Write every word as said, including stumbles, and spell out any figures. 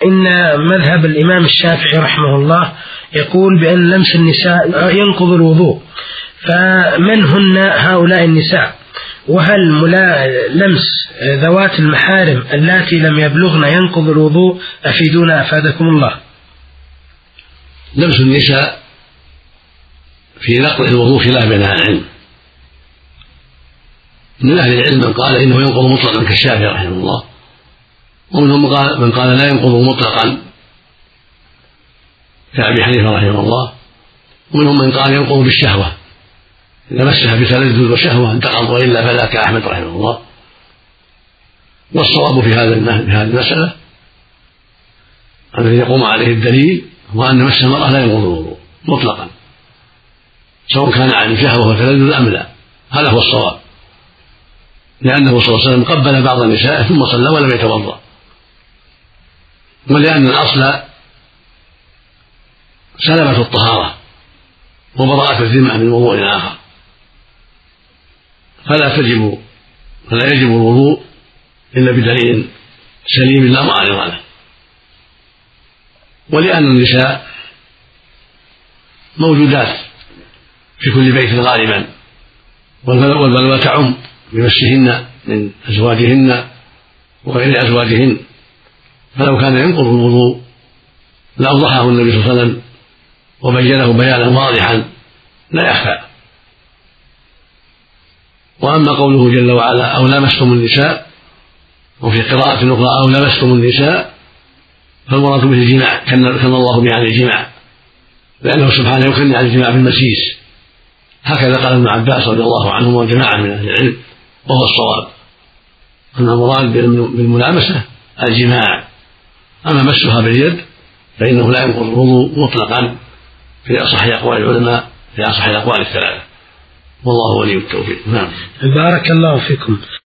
إن مذهب الإمام الشافعي رحمه الله يقول بأن لمس النساء ينقض الوضوء، فمن هن هؤلاء النساء؟ وهل لمس ذوات المحارم اللاتي لم يبلغن ينقض الوضوء؟ أفيدونا أفادكم الله. لمس النساء في نقض الوضوء خلاف بين أهل العلم. من أهل العلم من قال إنه ينقض مطلقا كالشافعي رحمه الله، ومنهم من قال لا ينقض مطلقا كأبي حنيفة رحمه الله، ومنهم من قال ينقض بالشهوة، إذا مسها بتلذذ وشهوة انتقض، وإلا فلا كأحمد رحمه الله. والصواب في هذا في هذه المسألة الذي يقوم عليه الدليل هو أن مس المرأة لا ينقض الوضوء مطلقا، سواء كان عن شهوة وتلذذ أم لا. هذا هو الصواب، لأنه صلى الله عليه وسلم قبل بعض النساء ثم صلى ولم يتوضأ، ولأن الأصل سلبة الطهارة وبراءة الذمة من وضوء آخر، فلا تجب فلا يجب الوضوء إلا بدليل سليم لا معارض له. ولأن النساء موجودات في كل بيت غالبا، والبلوى تعم بمسهن من أزواجهن وغير أزواجهن، فلو كان ينقض الوضوء لأوضحه النبي صلى الله عليه وسلم وبينه بيانا واضحا لا يخفى. وأما قوله جل وعلا أو لمستم النساء، وفي قراءة أخرى أو لمستم النساء، فالمراد به الجماع كان الله به عن الجماع، لأنه سبحانه يكني عن الجماع بالمسيس. هكذا قال ابن عباس رضي الله عنه وجماعة من أهل العلم، وهو الصواب أن المراد بالملامسة الجماع. أما مسها باليد فإنه لا ينقض الوضوء مطلقا في أصح أقوال العلماء، في أصح الأقوال الثلاثة، والله ولي التوفيق. نعم. بارك الله فيكم.